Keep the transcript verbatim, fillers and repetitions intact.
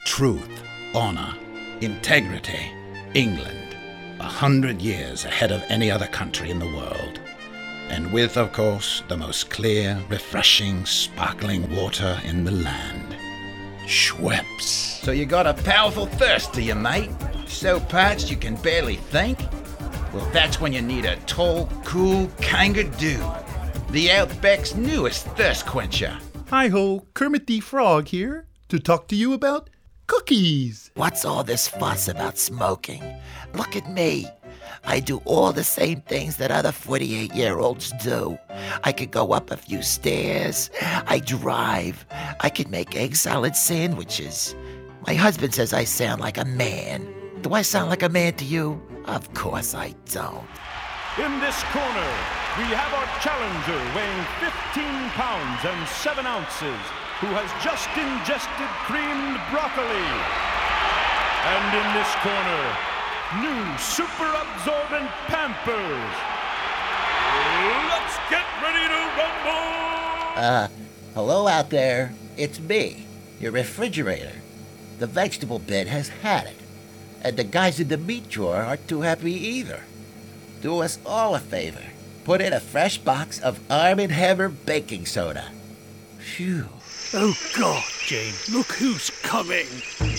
truth, honor, integrity. England, a hundred years ahead of any other country in the world. And with, of course, the most clear, refreshing, sparkling water in the land. Schweppes. So you got a powerful thirst, do you, mate? So parched you can barely think? Well, that's when you need a tall, cool Kangaroo. The Outback's newest thirst quencher. Hi-ho, Kermit the Frog here to talk to you about cookies. What's all this fuss about smoking? Look at me. I do all the same things that other forty-eight-year-olds do. I could go up a few stairs. I drive. I could make egg salad sandwiches. My husband says I sound like a man. Do I sound like a man to you? Of course I don't. In this corner, we have our challenger weighing fifteen pounds and seven ounces, who has just ingested creamed broccoli. And in this corner, new super absorbent Pampers. Let's get ready to rumble! Uh, hello out there. It's me, your refrigerator. The vegetable bin has had it. And the guys in the meat drawer aren't too happy either. Do us all a favor. Put in a fresh box of Arm and Hammer baking soda. Phew. Oh God, Jane, look who's coming.